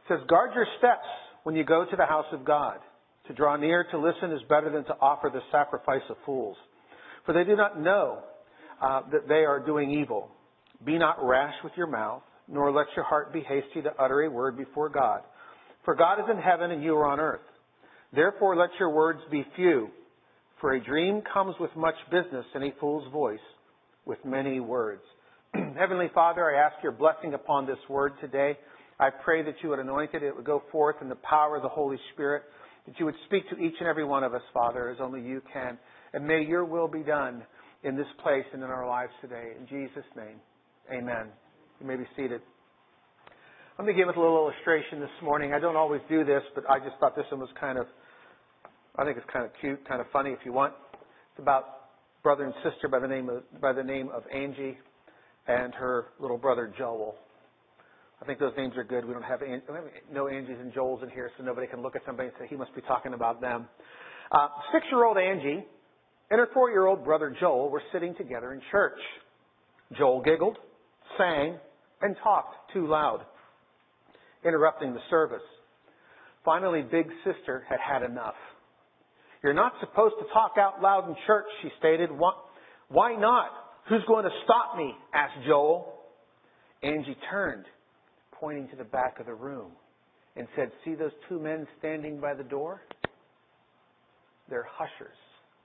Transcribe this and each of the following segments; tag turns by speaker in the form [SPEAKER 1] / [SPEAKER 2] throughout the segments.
[SPEAKER 1] It says, guard your steps when you go to the house of God. To draw near to listen is better than to offer the sacrifice of fools. For they do not know that they are doing evil. Be not rash with your mouth, nor let your heart be hasty to utter a word before God. For God is in heaven and you are on earth. Therefore let your words be few. For a dream comes with much business, and a fool's voice with many words. Heavenly Father, I ask your blessing upon this word today. I pray that you would anoint it. It would go forth in the power of the Holy Spirit. That you would speak to each and every one of us, Father, as only you can. And may your will be done in this place and in our lives today. In Jesus' name, amen. You may be seated. Let me give us a little illustration this morning. I don't always do this, but I just thought this one was I think it's kind of cute, kind of funny if you want. It's about brother and sister by the name of Angie and her little brother Joel. I think those names are good. We don't have no Angies and Joels in here, so nobody can look at somebody and say he must be talking about them. 6-year-old Angie and her 4-year-old brother Joel were sitting together in church. Joel giggled, sang, and talked too loud, interrupting the service. Finally, Big Sister had had enough. You're not supposed to talk out loud in church, she stated. Why not? Who's going to stop me? Asked Joel. Angie turned, pointing to the back of the room, and said, see those 2 men standing by the door? They're hushers.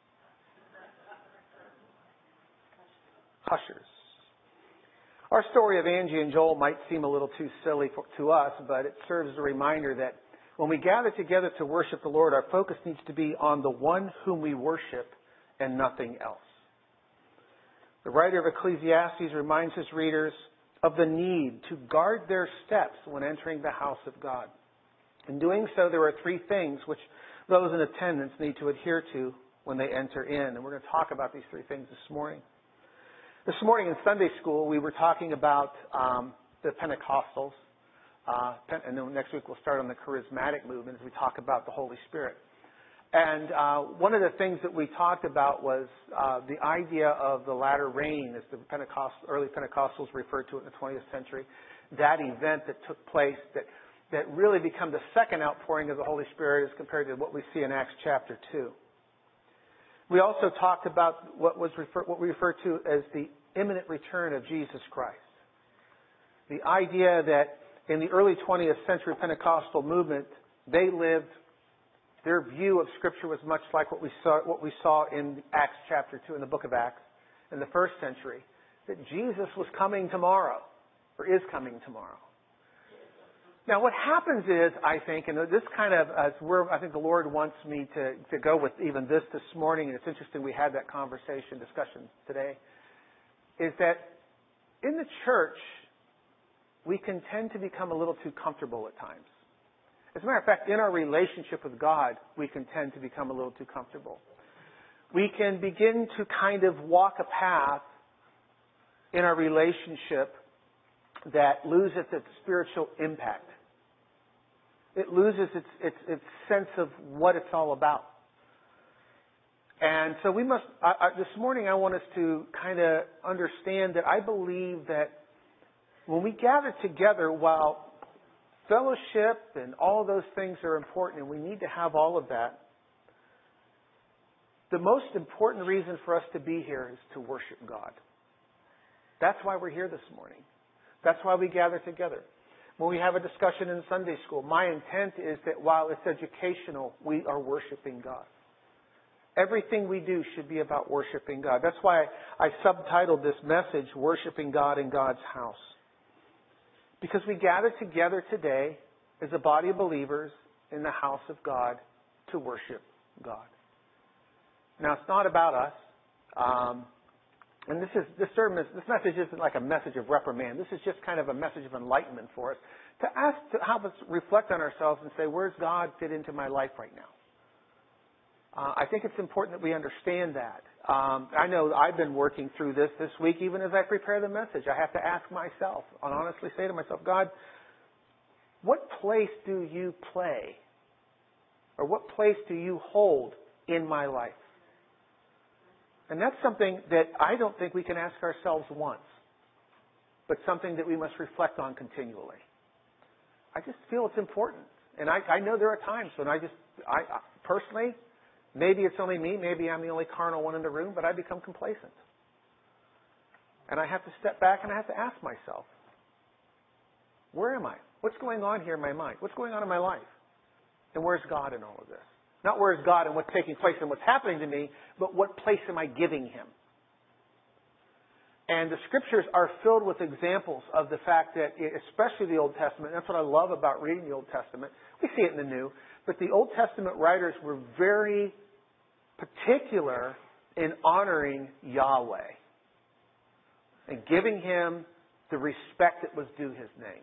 [SPEAKER 1] Hushers. Our story of Angie and Joel might seem a little too silly to us, but it serves as a reminder that when we gather together to worship the Lord, our focus needs to be on the one whom we worship and nothing else. The writer of Ecclesiastes reminds his readers of the need to guard their steps when entering the house of God. In doing so, there are 3 things which those in attendance need to adhere to when they enter in. And we're going to talk about these 3 things this morning. This morning in Sunday school, we were talking about the Pentecostals. And then next week we'll start on the charismatic movement as we talk about the Holy Spirit. And one of the things that we talked about was the idea of the latter rain, as the early Pentecostals referred to it in the 20th century. That event that took place that really became the second outpouring of the Holy Spirit as compared to what we see in Acts chapter 2. We also talked about what we refer to as the imminent return of Jesus Christ. The idea that in the early 20th century Pentecostal movement, their view of Scripture was much like what we saw in Acts chapter 2 in the book of Acts in the first century, that Jesus was coming tomorrow, or is coming tomorrow. Now what happens is, I think, and this kind of is where I think the Lord wants me to go with even this morning, and it's interesting we had that discussion today, is that in the church, we can tend to become a little too comfortable at times. As a matter of fact, in our relationship with God, we can tend to become a little too comfortable. We can begin to kind of walk a path in our relationship that loses its spiritual impact. It loses its sense of what it's all about. And so we must, this morning I want us to kind of understand that I believe that when we gather together, while fellowship and all those things are important, and we need to have all of that, the most important reason for us to be here is to worship God. That's why we're here this morning. That's why we gather together. When we have a discussion in Sunday school, my intent is that while it's educational, we are worshiping God. Everything we do should be about worshiping God. That's why I subtitled this message, Worshiping God in God's House. Because we gather together today as a body of believers in the house of God to worship God. Now, it's not about us. And this message isn't like a message of reprimand. This is just kind of a message of enlightenment for us. To help us reflect on ourselves and say, where's God fit into my life right now? I think it's important that we understand that. I know I've been working through this week, even as I prepare the message. I have to ask myself, and honestly say to myself, God, what place do you play? Or what place do you hold in my life? And that's something that I don't think we can ask ourselves once, but something that we must reflect on continually. I just feel it's important. And I know there are times when I personally, maybe it's only me, maybe I'm the only carnal one in the room, but I become complacent. And I have to step back and I have to ask myself, where am I? What's going on here in my mind? What's going on in my life? And where's God in all of this? Not where's God in what's taking place and what's happening to me, but what place am I giving Him? And the Scriptures are filled with examples of the fact that, especially the Old Testament, that's what I love about reading the Old Testament. We see it in the New, but the Old Testament writers were very particular in honoring Yahweh and giving Him the respect that was due His name.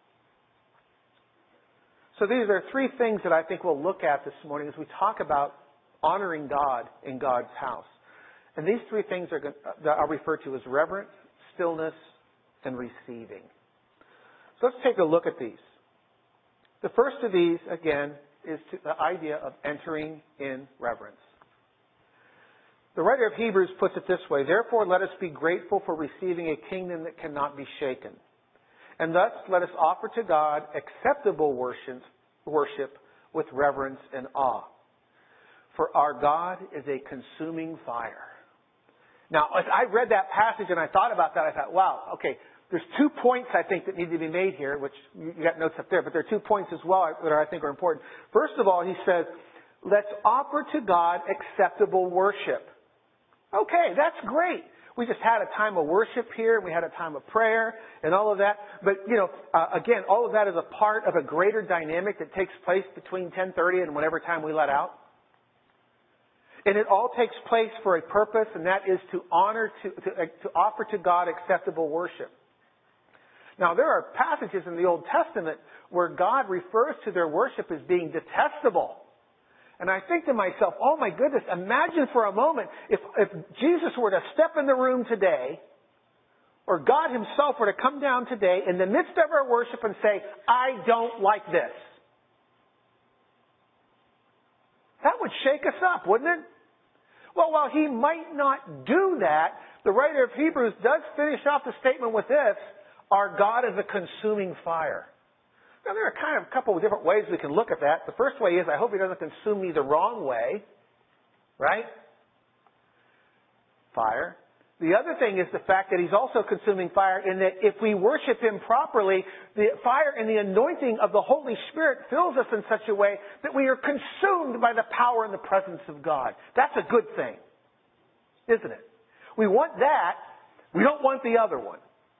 [SPEAKER 1] So these are three things that I think we'll look at this morning as we talk about honoring God in God's house. And these three things that I'll refer to as reverence, stillness, and receiving. So let's take a look at these. The first of these, again, is the idea of entering in reverence. The writer of Hebrews puts it this way, therefore let us be grateful for receiving a kingdom that cannot be shaken. And thus let us offer to God acceptable worship with reverence and awe. For our God is a consuming fire. Now, as I read that passage and I thought about that, I thought, wow, okay, there's 2 points I think that need to be made here, which you got notes up there, but there are 2 points as well that I think are important. First of all, he says, let's offer to God acceptable worship. Okay, that's great. We just had a time of worship here, and we had a time of prayer and all of that. But, again, all of that is a part of a greater dynamic that takes place between 10:30 and whatever time we let out. And it all takes place for a purpose, and that is to offer to God acceptable worship. Now, there are passages in the Old Testament where God refers to their worship as being detestable. And I think to myself, oh my goodness, imagine for a moment if Jesus were to step in the room today, or God Himself were to come down today in the midst of our worship and say, I don't like this. That would shake us up, wouldn't it? Well, while He might not do that, the writer of Hebrews does finish off the statement with this, our God is a consuming fire. Now, there are kind of a couple of different ways we can look at that. The first way is, I hope He doesn't consume me the wrong way. Right? Fire. The other thing is the fact that He's also consuming fire in that if we worship Him properly, the fire and the anointing of the Holy Spirit fills us in such a way that we are consumed by the power and the presence of God. That's a good thing, isn't it? We want that. We don't want the other one.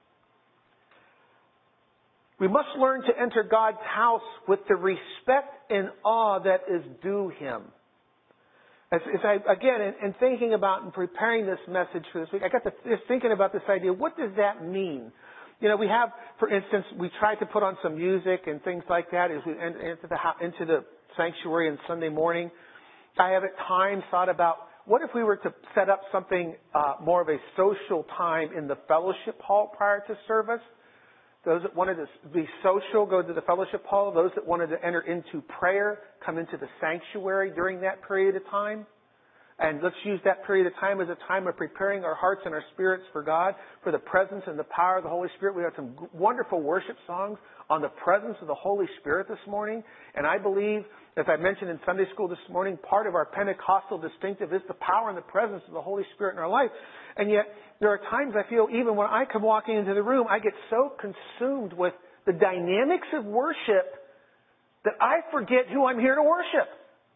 [SPEAKER 1] We must learn to enter God's house with the respect and awe that is due Him. As I, again, in thinking about and preparing this message for this week, I got to thinking about this idea. What does that mean? We have, for instance, we try to put on some music and things like that as we enter into the sanctuary on Sunday morning. I have at times thought about, what if we were to set up something more of a social time in the fellowship hall prior to service? Those that wanted to be social, go to the fellowship hall. Those that wanted to enter into prayer, come into the sanctuary during that period of time. And let's use that period of time as a time of preparing our hearts and our spirits for God, for the presence and the power of the Holy Spirit. We had some wonderful worship songs on the presence of the Holy Spirit this morning. And I believe, as I mentioned in Sunday school this morning, part of our Pentecostal distinctive is the power and the presence of the Holy Spirit in our life. And yet, there are times I feel even when I come walking into the room, I get so consumed with the dynamics of worship that I forget who I'm here to worship.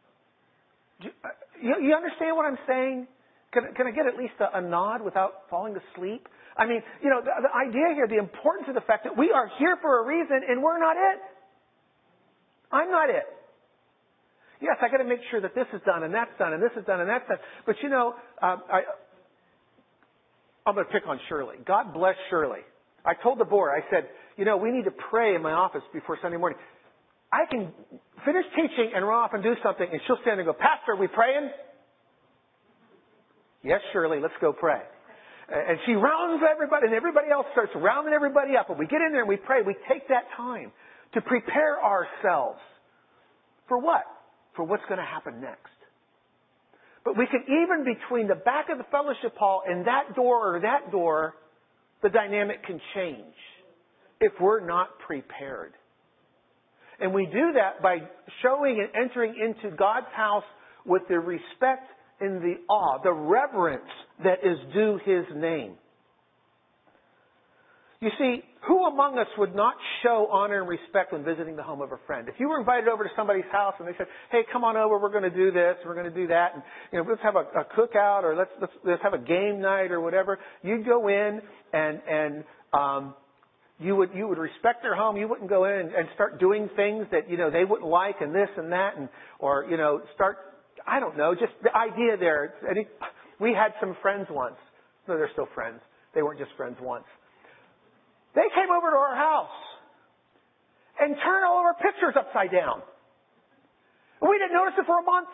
[SPEAKER 1] You understand what I'm saying? Can I get at least a nod without falling asleep? I mean, the idea here, the importance of the fact that we are here for a reason and we're not it. I'm not it. Yes, I got to make sure that this is done and that's done and this is done and that's done. But I'm going to pick on Shirley. God bless Shirley. I told the board, I said, we need to pray in my office before Sunday morning. I can finish teaching and run off and do something, and she'll stand and go, Pastor, are we praying? Yes, Shirley, let's go pray. And she rounds everybody, and everybody else starts rounding everybody up. And we get in there and we pray. We take that time to prepare ourselves. For what? For what's going to happen next. But we can, even between the back of the fellowship hall and that door or that door, the dynamic can change if we're not prepared. And we do that by showing and entering into God's house with the respect and the awe, the reverence that is due His name. You see, who among us would not show honor and respect when visiting the home of a friend? If you were invited over to somebody's house and they said, "Hey, come on over, we're going to do this, we're going to do that, and let's have a cookout, or let's have a game night, or whatever," you'd go in and you would respect their home. You wouldn't go in and start doing things that they wouldn't like, and this and that, or start. I don't know, just the idea there. We had some friends once. No, they're still friends. They weren't just friends once. They came over to our house and turned all of our pictures upside down. And we didn't notice it for a month.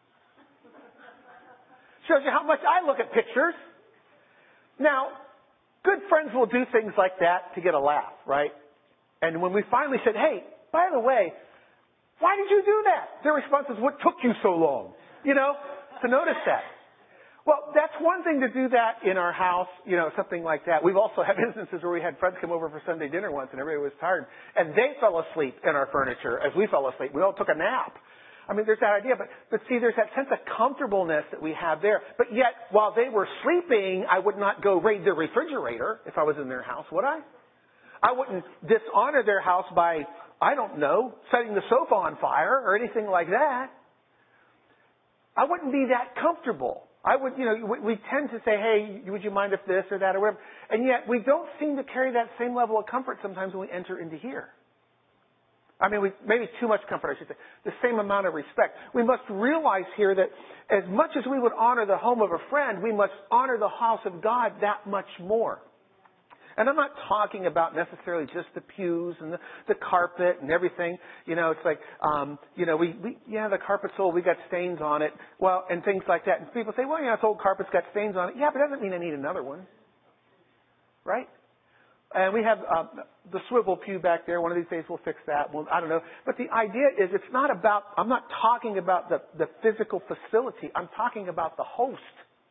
[SPEAKER 1] Shows you how much I look at pictures. Now, good friends will do things like that to get a laugh, right? And when we finally said, "Hey, by the way, why did you do that?" Their response is, "What took you so long?" To notice that. Well, that's one thing to do that in our house, something like that. We've also had instances where we had friends come over for Sunday dinner once and everybody was tired. And they fell asleep in our furniture as we fell asleep. We all took a nap. I mean, there's that idea. But see, there's that sense of comfortableness that we have there. But yet, while they were sleeping, I would not go raid their refrigerator if I was in their house, would I? I wouldn't dishonor their house by, I don't know, setting the sofa on fire or anything like that. I wouldn't be that comfortable. I would, we tend to say, "Hey, would you mind if this or that or whatever?" And yet we don't seem to carry that same level of comfort sometimes when we enter into here. I mean, maybe too much comfort, I should say. The same amount of respect. We must realize here that as much as we would honor the home of a friend, we must honor the house of God that much more. And I'm not talking about necessarily just the pews and the carpet and everything. It's like, the carpet's old, we got stains on it. Well, and things like that. And people say, "Well, it's old carpet's got stains on it." Yeah, but it doesn't mean I need another one. Right? And we have the swivel pew back there. One of these days we'll fix that. Well, I don't know. But the idea is I'm not talking about the physical facility. I'm talking about the host.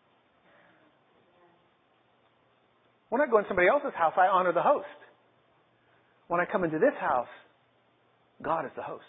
[SPEAKER 1] When I go in somebody else's house, I honor the host. When I come into this house, God is the host.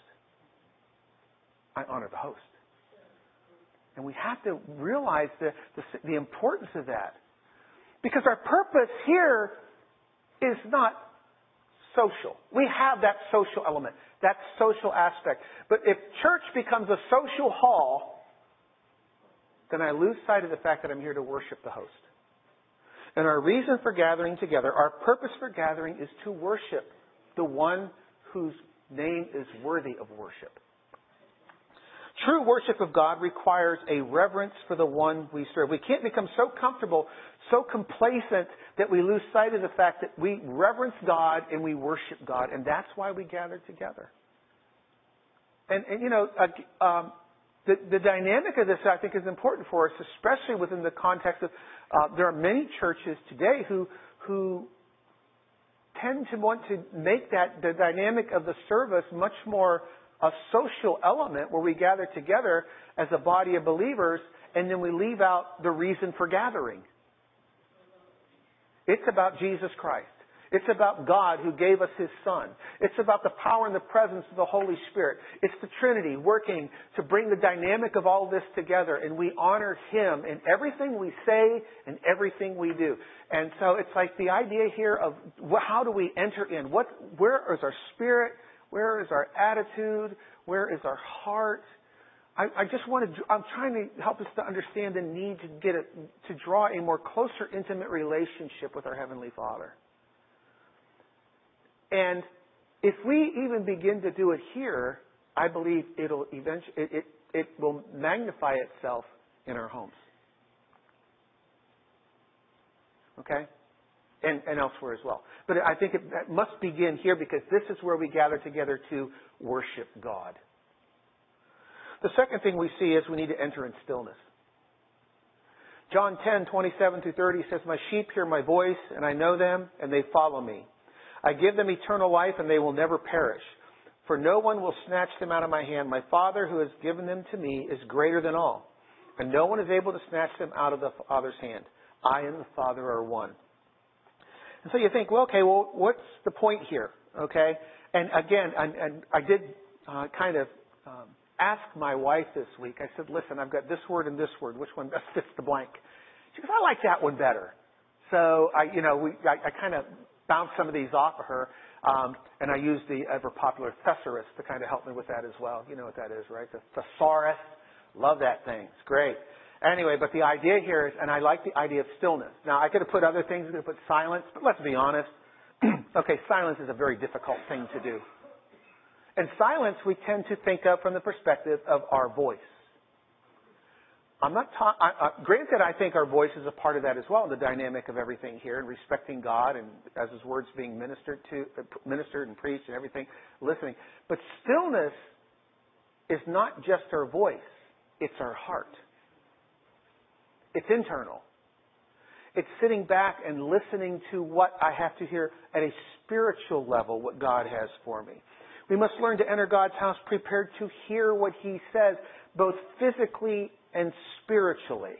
[SPEAKER 1] I honor the host. And we have to realize the importance of that. Because our purpose here is not social. We have that social element, that social aspect. But if church becomes a social hall, then I lose sight of the fact that I'm here to worship the host. And our reason for gathering together, our purpose for gathering is to worship the one whose name is worthy of worship. True worship of God requires a reverence for the one we serve. We can't become so comfortable, so complacent that we lose sight of the fact that we reverence God and we worship God. And that's why we gather together. And the dynamic of this, I think, is important for us, especially within the context of there are many churches today who tend to want to make the dynamic of the service much more a social element where we gather together as a body of believers and then we leave out the reason for gathering. It's about Jesus Christ. It's about God who gave us His Son. It's about the power and the presence of the Holy Spirit. It's the Trinity working to bring the dynamic of all this together, and we honor Him in everything we say and everything we do. And so it's like the idea here of how do we enter in? Where is our spirit? Where is our attitude? Where is our heart? I'm trying to help us to understand the need to draw a more closer, intimate relationship with our Heavenly Father. And if we even begin to do it here, I believe it will magnify itself in our homes. Okay? And elsewhere as well. But I think it must begin here because this is where we gather together to worship God. The second thing we see is we need to enter in stillness. John 10:27-30 says, "My sheep hear my voice, and I know them, and they follow me. I give them eternal life, and they will never perish. For no one will snatch them out of my hand. My Father who has given them to me is greater than all, and no one is able to snatch them out of the Father's hand. I and the Father are one." And so you think, well, what's the point here? Okay? And again, and I did kind of ask my wife this week. I said, listen, I've got this word and this word. Which one best fits the blank? She goes, I like that one better. So I kind of bounced some of these off of her. And I used the ever popular thesaurus to kind of help me with that as well. You know what that is, right? The thesaurus. Love that thing. It's great. Anyway, but the idea here is, and I like the idea of stillness. Now, I could have put other things. I could have put silence, but let's be honest. Okay, silence is a very difficult thing to do. And silence we tend to think of from the perspective of our voice. I'm not granted, I think our voice is a part of that as well, the dynamic of everything here, and respecting God and as His words being ministered and preached and everything, listening. But stillness is not just our voice, it's our heart. It's internal. It's sitting back and listening to what I have to hear at a spiritual level, what God has for me. We must learn to enter God's house prepared to hear what He says, both physically and spiritually.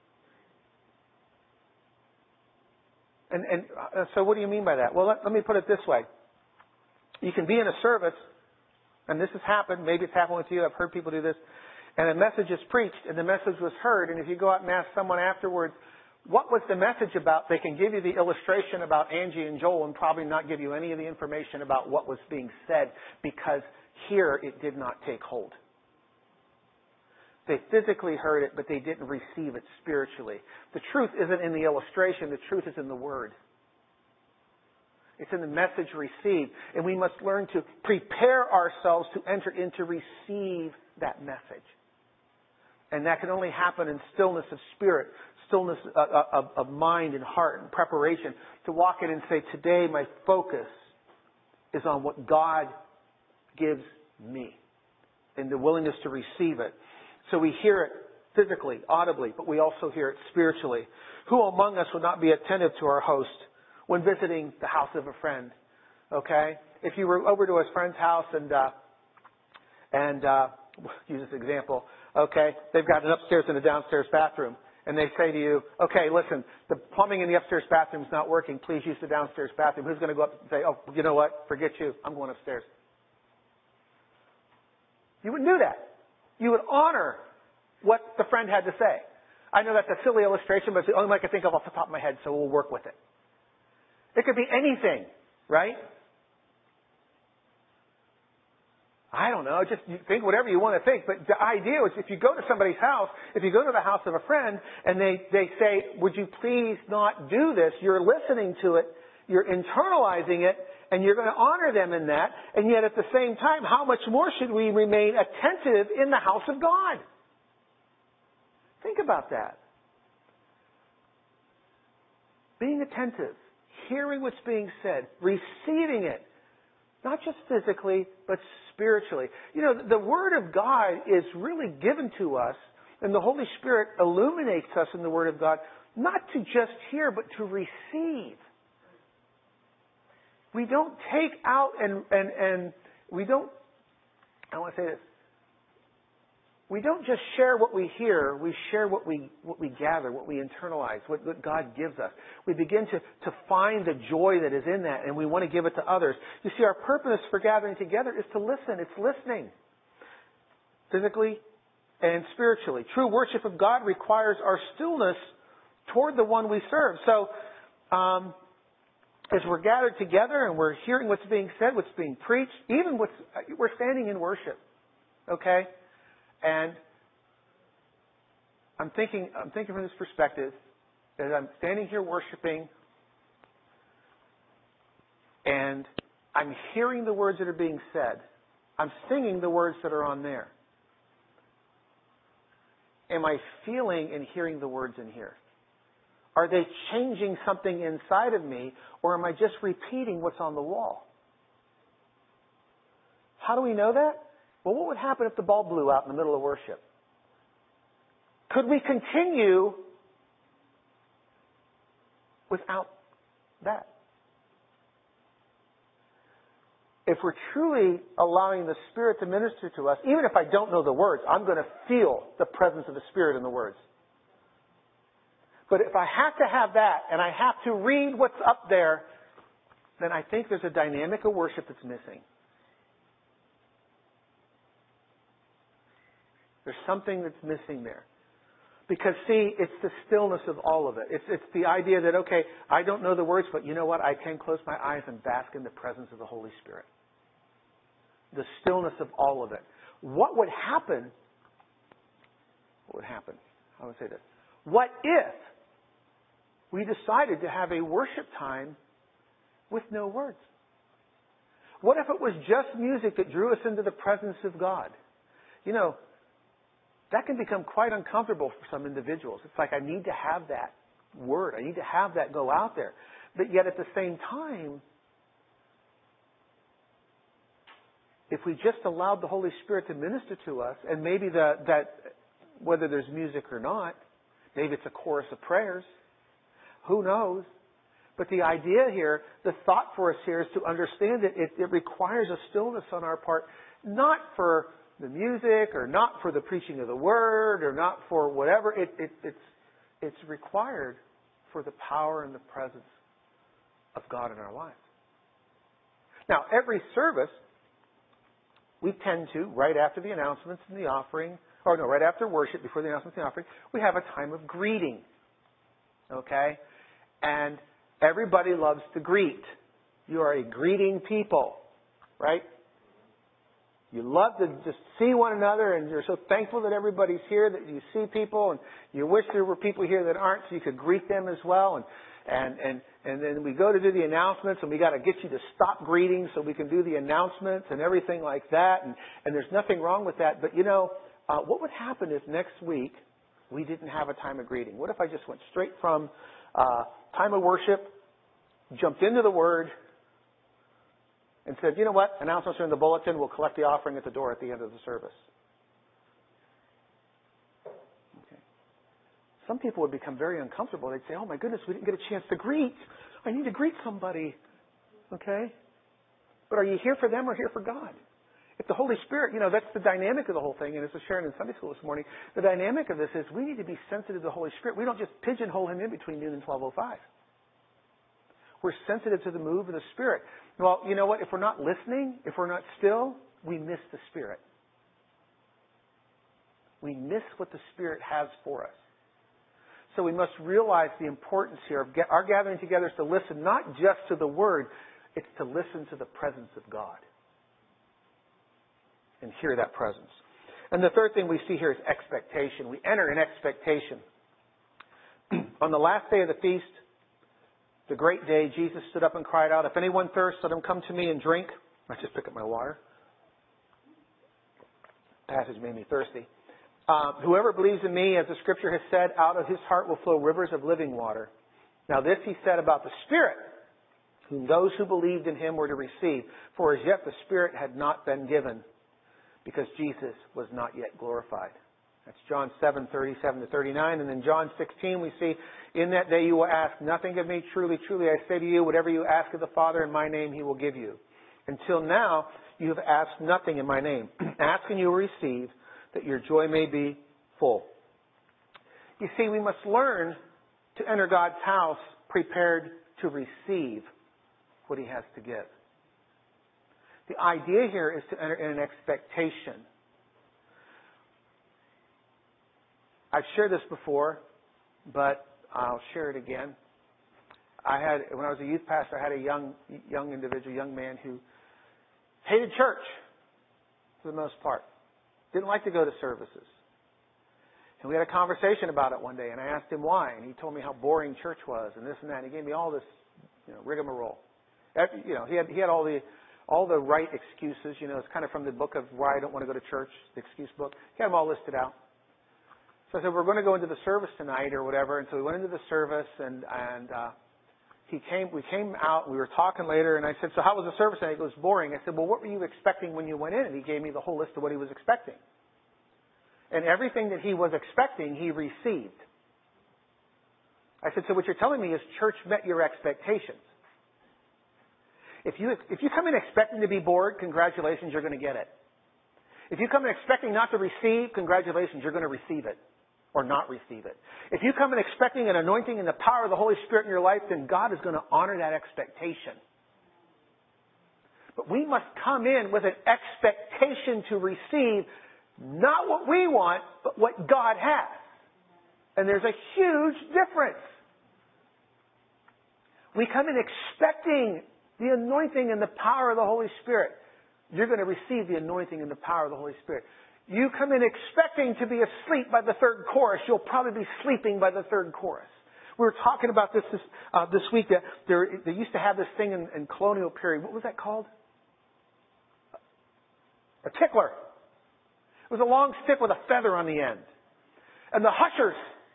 [SPEAKER 1] And so what do you mean by that? Well, let me put it this way. You can be in a service, and this has happened, maybe it's happened with you, I've heard people do this, and a message is preached, and the message was heard, and if you go out and ask someone afterwards, what was the message about? They can give you the illustration about Angie and Joel and probably not give you any of the information about what was being said because here it did not take hold. They physically heard it, but they didn't receive it spiritually. The truth isn't in the illustration. The truth is in the Word. It's in the message received. And we must learn to prepare ourselves to enter in to receive that message. And that can only happen in stillness of spirit, stillness of mind and heart and preparation to walk in and say, today my focus is on what God gives me and the willingness to receive it. So we hear it physically, audibly, but we also hear it spiritually. Who among us would not be attentive to our host when visiting the house of a friend? Okay? If you were over to a friend's house and use this example, okay, they've got an upstairs and a downstairs bathroom, and they say to you, okay, listen, the plumbing in the upstairs bathroom is not working. Please use the downstairs bathroom. Who's going to go up and say, oh, you know what? Forget you. I'm going upstairs. You wouldn't do that. You would honor what the friend had to say. I know that's a silly illustration, but it's the only one I can think of off the top of my head, so we'll work with it. It could be anything, right? I don't know, just think whatever you want to think, but the idea is if you go to somebody's house, if you go to the house of a friend, and they say, would you please not do this, you're listening to it, you're internalizing it, and you're going to honor them in that, and yet at the same time, how much more should we remain attentive in the house of God? Think about that. Being attentive, hearing what's being said, receiving it, not just physically, but spiritually. You know, the Word of God is really given to us, and the Holy Spirit illuminates us in the Word of God, not to just hear, but to receive. We don't take out and we don't, I want to say this, we don't just share what we hear, we share what we gather, what we internalize, what God gives us. We begin to find the joy that is in that, and we want to give it to others. You see, our purpose for gathering together is to listen. It's listening, physically and spiritually. True worship of God requires our stillness toward the one we serve. So, as we're gathered together and we're hearing what's being said, what's being preached, even we're standing in worship, okay? And I'm thinking from this perspective that I'm standing here worshiping, and I'm hearing the words that are being said. I'm singing the words that are on there. Am I feeling and hearing the words in here? Are they changing something inside of me, or am I just repeating what's on the wall? How do we know that? Well, what would happen if the bulb blew out in the middle of worship? Could we continue without that? If we're truly allowing the Spirit to minister to us, even if I don't know the words, I'm going to feel the presence of the Spirit in the words. But if I have to have that, and I have to read what's up there, then I think there's a dynamic of worship that's missing. There's something that's missing there. Because see, it's the stillness of all of it. It's the idea that, okay, I don't know the words, but you know what? I can close my eyes and bask in the presence of the Holy Spirit. The stillness of all of it. What would happen? I would say this. What if we decided to have a worship time with no words? What if it was just music that drew us into the presence of God? You know, that can become quite uncomfortable for some individuals. It's like, I need to have that word. I need to have that go out there. But yet at the same time, if we just allowed the Holy Spirit to minister to us, and maybe that whether there's music or not, maybe it's a chorus of prayers, who knows? But the idea here, the thought for us here is to understand that it requires a stillness on our part, not for the music or not for the preaching of the word or not for whatever. It's required for the power and the presence of God in our lives. Now, every service, we tend to, right after the announcements and the offering, right after worship, before the announcements and the offering, we have a time of greeting. Okay? And everybody loves to greet. You are a greeting people, right? You love to just see one another, and you're so thankful that everybody's here, that you see people, and you wish there were people here that aren't, so you could greet them as well. And then we go to do the announcements, and we got to get you to stop greeting so we can do the announcements and everything like that. And there's nothing wrong with that. But you know, what would happen if next week we didn't have a time of greeting? What if I just went straight from time of worship, jumped into the Word, and said, you know what, announcements are in the bulletin, we'll collect the offering at the door at the end of the service. Okay. Some people would become very uncomfortable. They'd say, oh my goodness, we didn't get a chance to greet. I need to greet somebody. Okay? But are you here for them or here for God? If the Holy Spirit, you know, that's the dynamic of the whole thing, and as I was sharing in Sunday school this morning, the dynamic of this is we need to be sensitive to the Holy Spirit. We don't just pigeonhole Him in between noon and 12:05. We're sensitive to the move of the Spirit. Well, you know what? If we're not listening, if we're not still, we miss the Spirit. We miss what the Spirit has for us. So we must realize the importance here of our gathering together is to listen not just to the Word, it's to listen to the presence of God. And hear that presence. And the third thing we see here is expectation. We enter in expectation. On the last day of the feast, the great day, Jesus stood up and cried out, if anyone thirsts, let him come to me and drink. I just pick up my water. The passage made me thirsty. Whoever believes in me, as the Scripture has said, out of his heart will flow rivers of living water. Now this he said about the Spirit, whom those who believed in him were to receive. For as yet the Spirit had not been given, because Jesus was not yet glorified. That's John 7:37-39. And then John 16, we see, in that day you will ask nothing of me. Truly, truly, I say to you, whatever you ask of the Father in my name, he will give you. Until now, you have asked nothing in my name. Ask and you will receive, that your joy may be full. You see, we must learn to enter God's house prepared to receive what he has to give. The idea here is to enter in an expectation. I've shared this before, but I'll share it again. When I was a youth pastor, I had a young individual, young man who hated church for the most part. Didn't like to go to services. And we had a conversation about it one day, and I asked him why, and he told me how boring church was, and this and that. And he gave me all this, rigmarole. He had all the right excuses. It's kind of from the book of Why I Don't Want to Go to Church, the excuse book. He had them all listed out. So I said, we're going to go into the service tonight or whatever. And so we went into the service, and we came out, we were talking later, and I said, so how was the service tonight? It was boring. I said, well, what were you expecting when you went in? And he gave me the whole list of what he was expecting. And everything that he was expecting, he received. I said, so what you're telling me is church met your expectations. If you come in expecting to be bored, congratulations, you're going to get it. If you come in expecting not to receive, congratulations, you're going to receive it or not receive it. If you come in expecting an anointing and the power of the Holy Spirit in your life, then God is going to honor that expectation. But we must come in with an expectation to receive Not what we want, but what God has. And there's a huge difference. We come in expecting the anointing and the power of the Holy Spirit. You're going to receive the anointing and the power of the Holy Spirit. You come in expecting to be asleep by the third chorus. You'll probably be sleeping by the third chorus. We were talking about this week that they used to have this thing in colonial period. What was that called? A tickler. It was a long stick with a feather on the end. And the hushers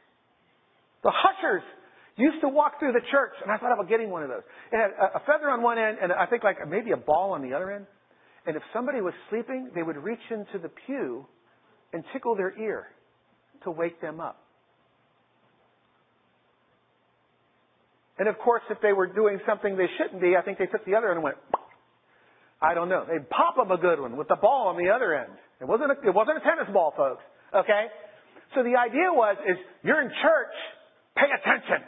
[SPEAKER 1] used to walk through the church, and I thought about getting one of those. It had a feather on one end and I think like maybe a ball on the other end. And if somebody was sleeping, they would reach into the pew and tickle their ear to wake them up. And of course, if they were doing something they shouldn't be, I think they took the other end and went, I don't know. They'd pop them a good one with the ball on the other end. It wasn't a tennis ball, folks. Okay? So the idea is you're in church, pay attention.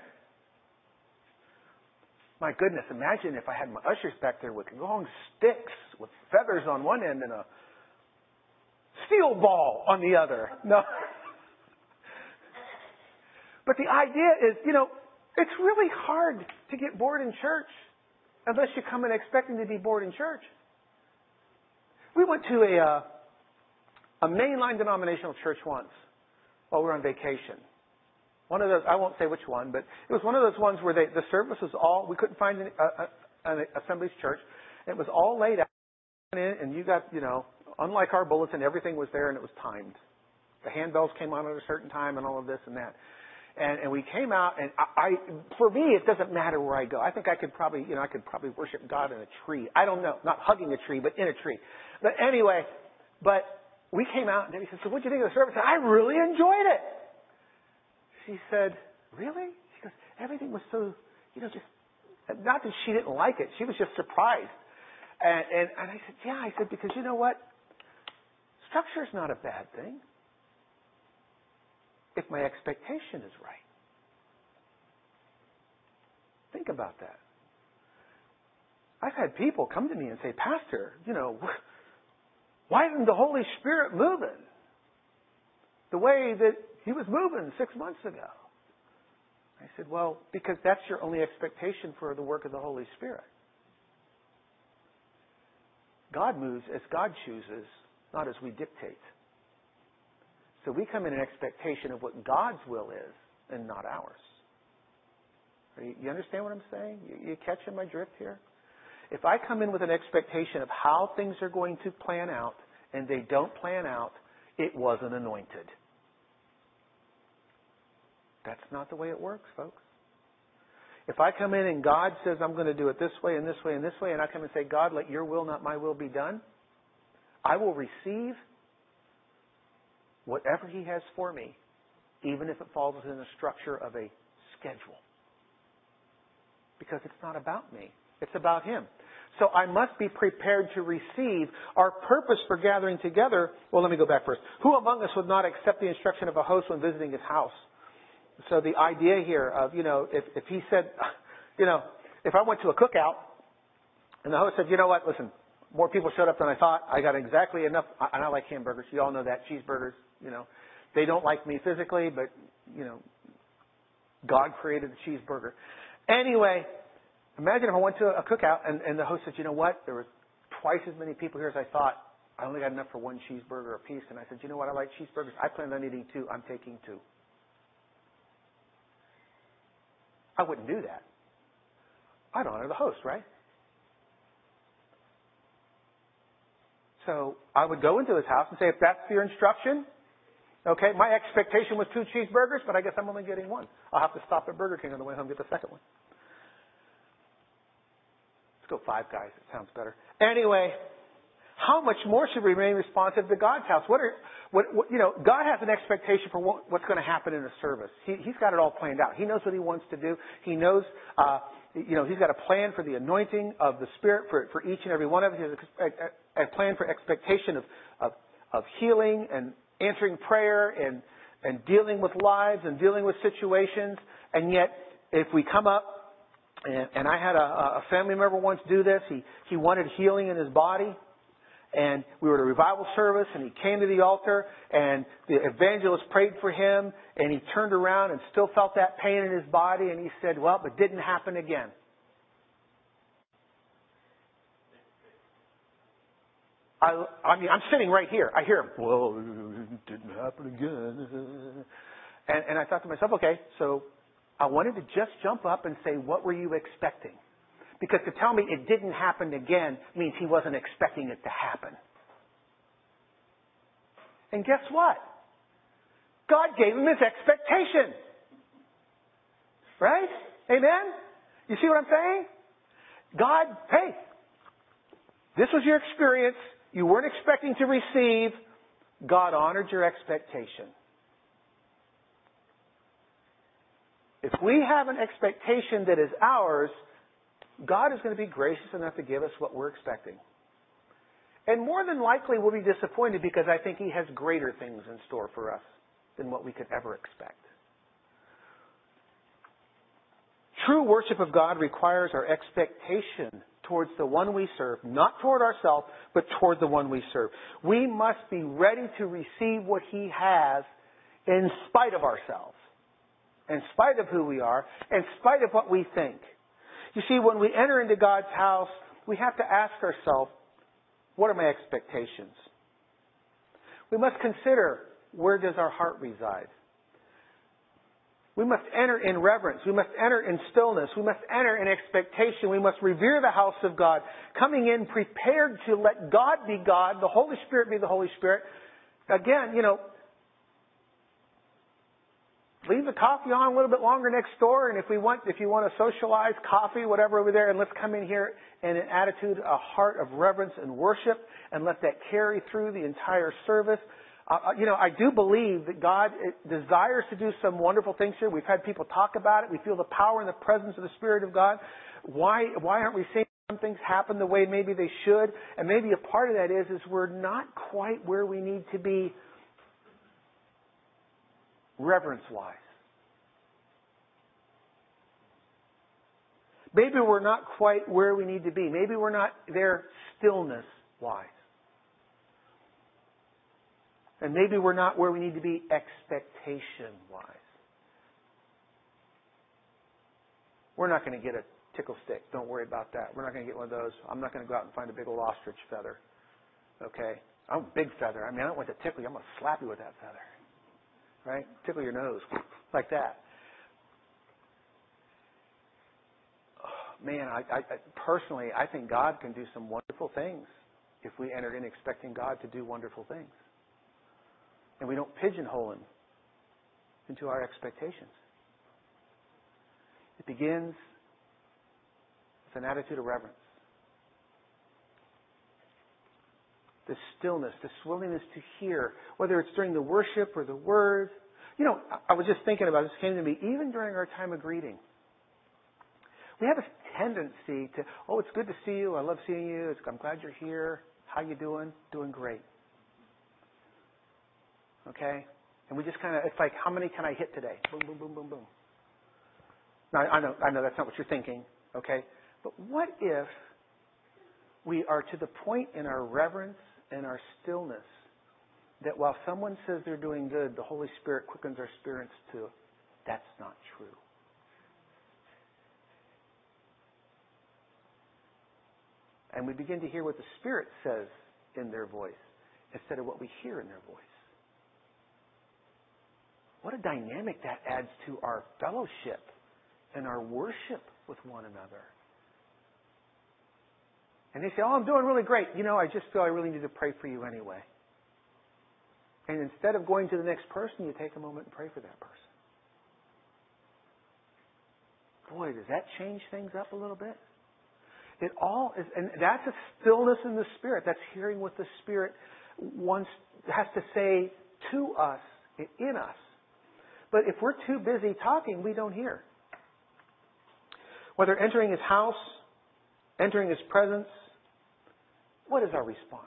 [SPEAKER 1] My goodness, imagine if I had my ushers back there with long sticks with feathers on one end and a steel ball on the other. No. But the idea is, it's really hard to get bored in church unless you come in expecting to be bored in church. We went to a mainline denominational church once while we were on vacation. One of those, I won't say which one, but it was one of those ones where the service was all, we couldn't find an Assembly's church. It was all laid out, and you got, unlike our bulletin, everything was there and it was timed. The handbells came on at a certain time and all of this and that. And we came out, and for me, it doesn't matter where I go. I think I could probably worship God in a tree. I don't know, not hugging a tree, but in a tree. But anyway, we came out, and Debbie said, so what'd you think of the service? I said, I really enjoyed it. She said, really? She goes, everything was so, just, not that she didn't like it. She was just surprised. And I said, yeah. I said, because you know what? Structure's not a bad thing if my expectation is right. Think about that. I've had people come to me and say, Pastor, why isn't the Holy Spirit moving the way that He was moving 6 months ago? I said, well, because that's your only expectation for the work of the Holy Spirit. God moves as God chooses, not as we dictate. So we come in an expectation of what God's will is and not ours. You understand what I'm saying? You catching my drift here? If I come in with an expectation of how things are going to plan out and they don't plan out, it wasn't anointed. That's not the way it works, folks. If I come in and God says I'm going to do it this way and this way and this way, and I come and say, God, let your will, not my will, be done, I will receive whatever He has for me, even if it falls within the structure of a schedule. Because it's not about me. It's about Him. So I must be prepared to receive our purpose for gathering together. Well, let me go back first. Who among us would not accept the instruction of a host when visiting his house? So the idea here of, if he said, if I went to a cookout and the host said, you know what, listen, more people showed up than I thought. I got exactly enough. And I like hamburgers. You all know that. Cheeseburgers, They don't like me physically, but, God created the cheeseburger. Anyway, imagine if I went to a cookout and the host said, you know what, there was twice as many people here as I thought. I only got enough for one cheeseburger apiece. And I said, you know what, I like cheeseburgers. I planned on eating 2. I'm taking 2. I wouldn't do that. I'd honor the host, right? So I would go into his house and say, if that's your instruction, okay, my expectation was 2 cheeseburgers, but I guess I'm only getting 1. I'll have to stop at Burger King on the way home and get the second one. Let's go 5 guys. It sounds better. Anyway, how much more should we remain responsive to God's house? God has an expectation for what's going to happen in a service. He's got it all planned out. He knows what He wants to do. He knows, He's got a plan for the anointing of the Spirit for each and every one of us. He has a plan for expectation of healing and answering prayer and dealing with lives and dealing with situations. And yet, if we come up, and I had a family member once do this. He wanted healing in his body. and we were at a revival service, and he came to the altar, and the evangelist prayed for him, and he turned around and still felt that pain in his body, and he said, well, it didn't happen again. I mean, I'm sitting right here. I hear him, well, it didn't happen again. And I thought to myself, okay, so I wanted to just jump up and say, what were you expecting? Because to tell me it didn't happen again means he wasn't expecting it to happen. And guess what? God gave him his expectation. Right? Amen? You see what I'm saying? God, hey, this was your experience. You weren't expecting to receive. God honored your expectation. If we have an expectation that is ours, God is going to be gracious enough to give us what we're expecting. And more than likely we'll be disappointed because I think He has greater things in store for us than what we could ever expect. True worship of God requires our expectation towards the one we serve, not toward ourselves, but toward the one we serve. We must be ready to receive what He has in spite of ourselves, in spite of who we are, in spite of what we think. You see, when we enter into God's house, we have to ask ourselves, what are my expectations? We must consider, where does our heart reside? We must enter in reverence. We must enter in stillness. We must enter in expectation. We must revere the house of God, coming in prepared to let God be God, the Holy Spirit be the Holy Spirit. Again, leave the coffee on a little bit longer next door, and if you want to socialize, coffee, whatever over there, and let's come in here in an attitude, a heart of reverence and worship, and let that carry through the entire service. I do believe that God desires to do some wonderful things here. We've had people talk about it. We feel the power and the presence of the Spirit of God. Why aren't we seeing some things happen the way maybe they should? And maybe a part of that is we're not quite where we need to be reverence-wise. Maybe we're not quite where we need to be. Maybe we're not there stillness-wise. And maybe we're not where we need to be expectation-wise. We're not going to get a tickle stick. Don't worry about that. We're not going to get one of those. I'm not going to go out and find a big old ostrich feather. Okay? I'm a big feather. I don't want to tickle you. I'm going to slap you with that feather. Right? Tickle your nose. Like that. Man, I personally, I think God can do some wonderful things if we enter in expecting God to do wonderful things. And we don't pigeonhole Him into our expectations. It begins with an attitude of reverence. This stillness, this willingness to hear, whether it's during the worship or the word. I was just thinking about this, came to me, even during our time of greeting. We have a tendency to, it's good to see you. I love seeing you. I'm glad you're here. How you doing? Doing great. Okay? And we just kind of, it's like, how many can I hit today? Boom, boom, boom, boom, boom. Now, I know that's not what you're thinking. Okay? But what if we are to the point in our reverence and our stillness that while someone says they're doing good, the Holy Spirit quickens our spirits to, that's not true. And we begin to hear what the Spirit says in their voice instead of what we hear in their voice. What a dynamic that adds to our fellowship and our worship with one another. And they say, I'm doing really great. I just feel I really need to pray for you anyway. And instead of going to the next person, you take a moment and pray for that person. Boy, does that change things up a little bit? It all is, and that's a stillness in the Spirit. That's hearing what the Spirit has to say to us, in us. But if we're too busy talking, we don't hear. Whether entering His house, entering His presence, what is our response?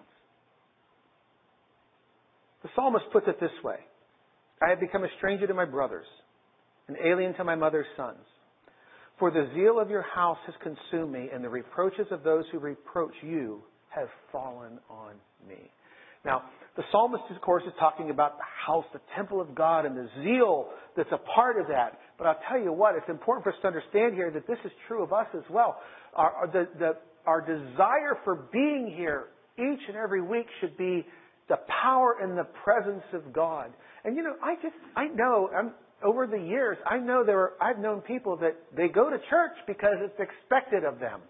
[SPEAKER 1] The psalmist puts it this way. I have become a stranger to my brothers, an alien to my mother's sons. For the zeal of your house has consumed me, and the reproaches of those who reproach you have fallen on me. Now, the psalmist, of course, is talking about the house, the temple of God, and the zeal that's a part of that. But I'll tell you what, it's important for us to understand here that this is true of us as well. Our desire for being here each and every week should be the power and the presence of God. And over the years, I've known people that they go to church because it's expected of them.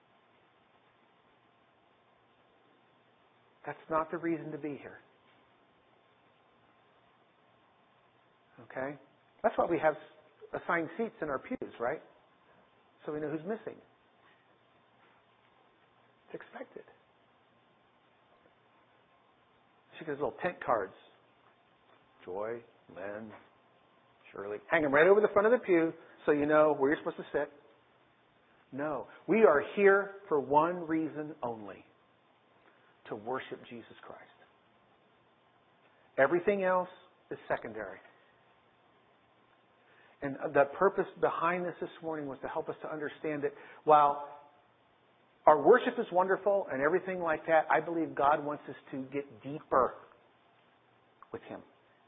[SPEAKER 1] That's not the reason to be here. Okay? That's why we have assigned seats in our pews, right? So we know who's missing. It's expected. She gets little tent cards. Joy, Len, Shirley. Hang them right over the front of the pew so you know where you're supposed to sit. No. We are here for one reason only. To worship Jesus Christ. Everything else is secondary. And the purpose behind this morning was to help us to understand that while our worship is wonderful and everything like that, I believe God wants us to get deeper with Him.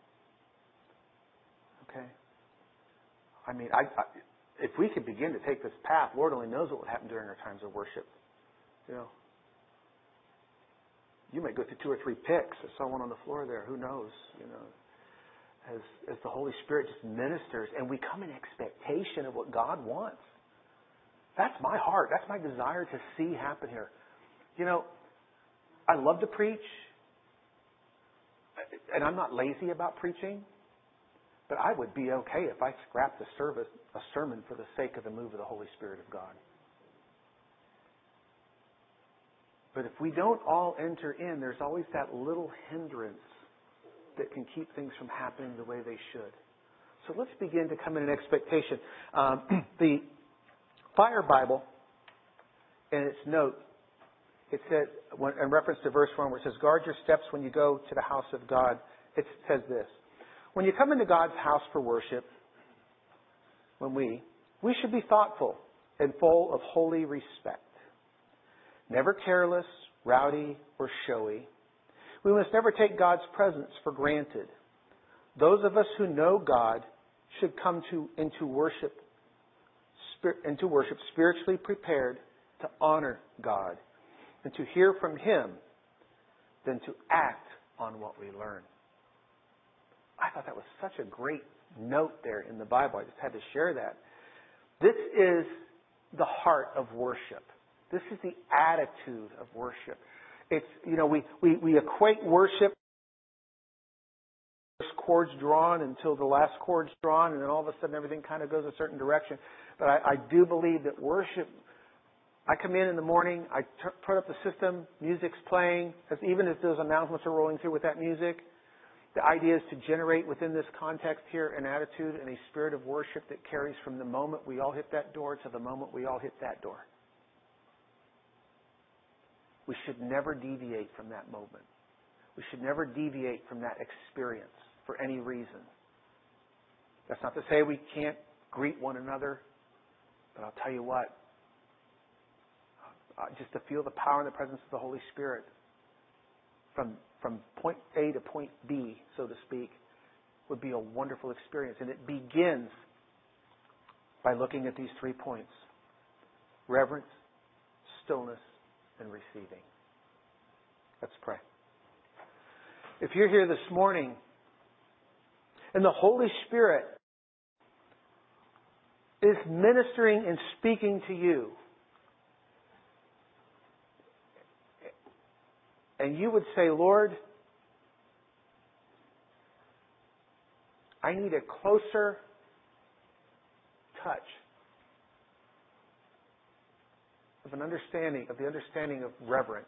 [SPEAKER 1] Okay? I mean, if we could begin to take this path, Lord only knows what would happen during our times of worship. You know, you may go through 2 or 3 picks. I saw one on the floor there. Who knows? You know, as the Holy Spirit just ministers, and we come in expectation of what God wants. That's my heart. That's my desire to see happen here. You know, I love to preach, and I'm not lazy about preaching. But I would be okay if I scrapped a sermon for the sake of the move of the Holy Spirit of God. But if we don't all enter in, there's always that little hindrance that can keep things from happening the way they should. So let's begin to come in expectation. The Fire Bible, in its note, it said, in reference to verse 1, where it says, guard your steps when you go to the house of God, it says this. When you come into God's house for worship, we should be thoughtful and full of holy respect. Never careless, rowdy, or showy. We must never take God's presence for granted. Those of us who know God should come into worship spiritually prepared to honor God and to hear from Him than to act on what we learn. I thought that was such a great note there in the Bible. I just had to share that. This is the heart of worship. This is the attitude of worship. It's, you know, we equate worship, first chord's drawn until the last chord's drawn, and then all of a sudden everything kind of goes a certain direction. But I do believe that worship, I come in the morning, I put up the system, music's playing, even if those announcements are rolling through with that music. The idea is to generate within this context here an attitude and a spirit of worship that carries from the moment we all hit that door to the moment we all hit that door. We should never deviate from that moment. We should never deviate from that experience for any reason. That's not to say we can't greet one another, but I'll tell you what, just to feel the power and the presence of the Holy Spirit from point A to point B, so to speak, would be a wonderful experience. And it begins by looking at these 3 points: reverence, stillness, and receiving. Let's pray. If you're here this morning and the Holy Spirit is ministering and speaking to you, and you would say, Lord, I need a closer touch of the understanding of reverence.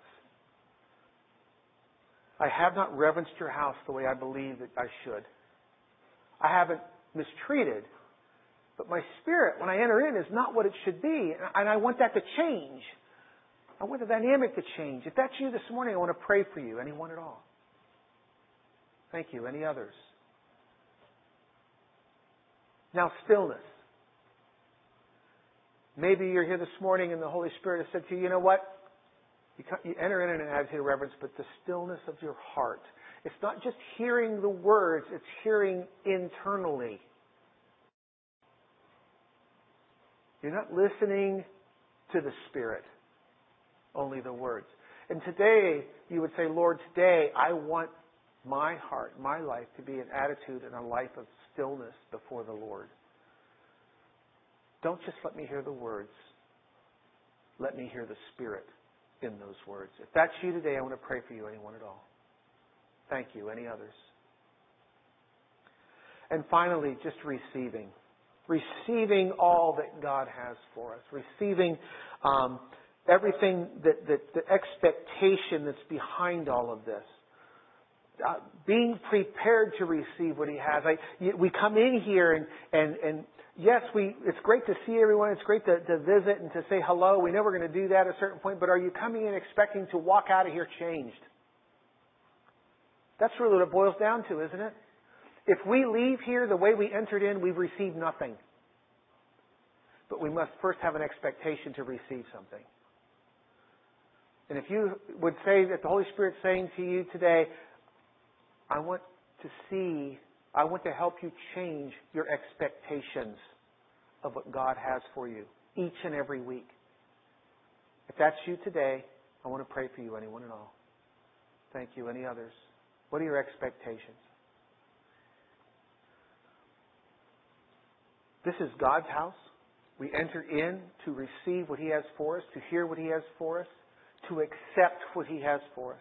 [SPEAKER 1] I have not reverenced your house the way I believe that I should. I haven't mistreated, but my spirit, when I enter in, is not what it should be, and I want that to change. I want the dynamic to change. If that's you this morning, I want to pray for you. Anyone at all? Thank you. Any others? Now, stillness. Maybe you're here this morning and the Holy Spirit has said to you, you know what? You enter in an attitude of reverence, but the stillness of your heart. It's not just hearing the words, it's hearing internally. You're not listening to the Spirit, only the words. And today, you would say, Lord, today I want my heart, my life to be an attitude and a life of stillness before the Lord. Don't just let me hear the words. Let me hear the Spirit in those words. If that's you today, I want to pray for you, anyone at all. Thank you. Any others? And finally, just receiving. Receiving all that God has for us. Receiving everything, the expectation that's behind all of this. Being prepared to receive what He has. We come in here and yes, it's great to see everyone. It's great to visit and to say hello. We know we're going to do that at a certain point, but are you coming in expecting to walk out of here changed? That's really what it boils down to, isn't it? If we leave here the way we entered in, we've received nothing. But we must first have an expectation to receive something. And if you would say that the Holy Spirit's saying to you today, I want to help you change your expectations of what God has for you each and every week. If that's you today, I want to pray for you, anyone and all. Thank you. Any others? What are your expectations? This is God's house. We enter in to receive what He has for us, to hear what He has for us, to accept what He has for us.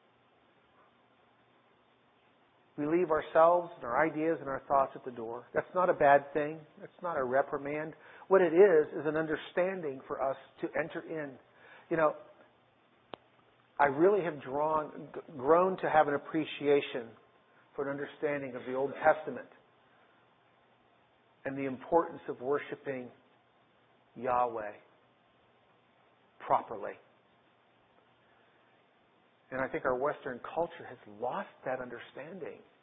[SPEAKER 1] We leave ourselves and our ideas and our thoughts at the door. That's not a bad thing. That's not a reprimand. What it is an understanding for us to enter in. You know, I really have grown to have an appreciation for an understanding of the Old Testament and the importance of worshiping Yahweh properly. And I think our Western culture has lost that understanding.